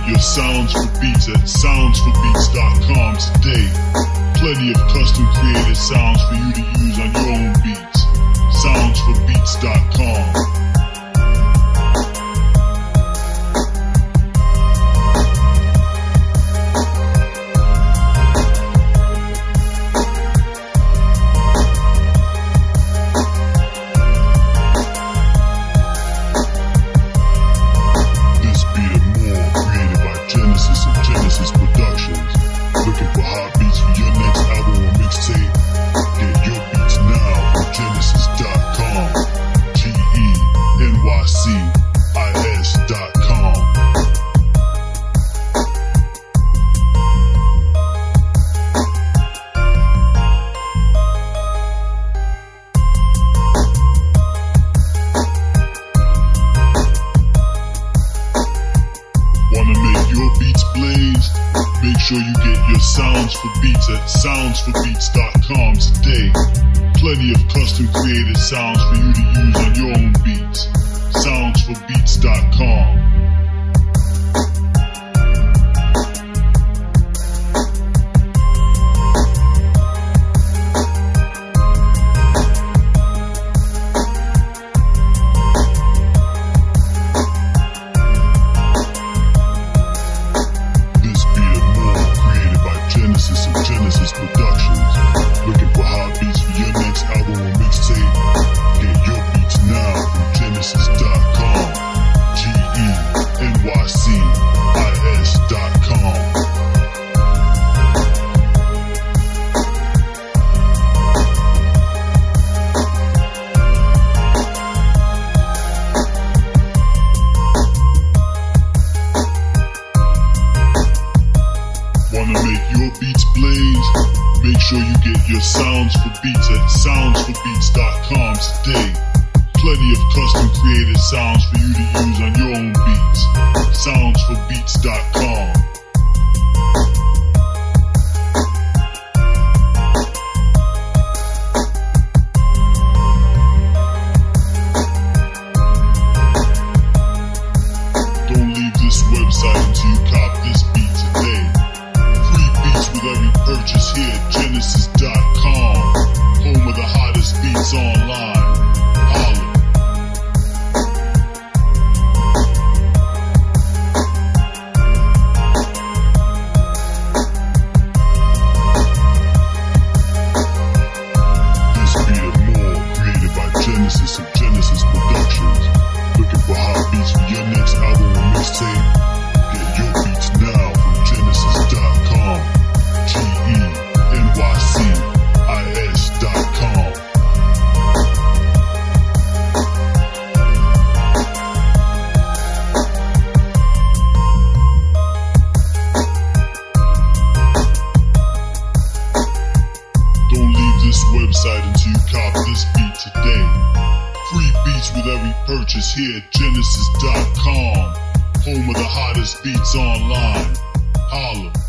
your sounds for beats at soundsforbeats.com today. Plenty of custom created sounds for you to use on your own beats. Soundsforbeats.com. Looking for hot beats for your next album or mixtape? Get your beats now from Genesis.com. GENYCIS.com. Wanna make your beats blaze? Make sure you get your sounds for beats at soundsforbeats.com today. Plenty of custom created sounds for you to use on your own beats. Soundsforbeats.com. Genesis Productions. Looking for hot beats for your next album or mixtape? Get your beats now from Genesis.com. GENYCIS.com. Wanna make your beats blaze? Make sure you get your sounds for beats at soundsforbeats.com today. Plenty of custom created sounds for you to use on your own beats. Soundsforbeats.com. Don't leave this website until you cop this beat today. With every purchase here at Genesis.com, home of the hottest beats online. Holla. This beat and more created by Genesis of Genesis Productions. Looking for hot beats for your next album or mixtape? Get your beats now from Genesis.com. GENYCIS.com. Don't leave this website until you cop this beat today. Free beats with every purchase here at Genesis.com, home of the hottest beats online. Holla.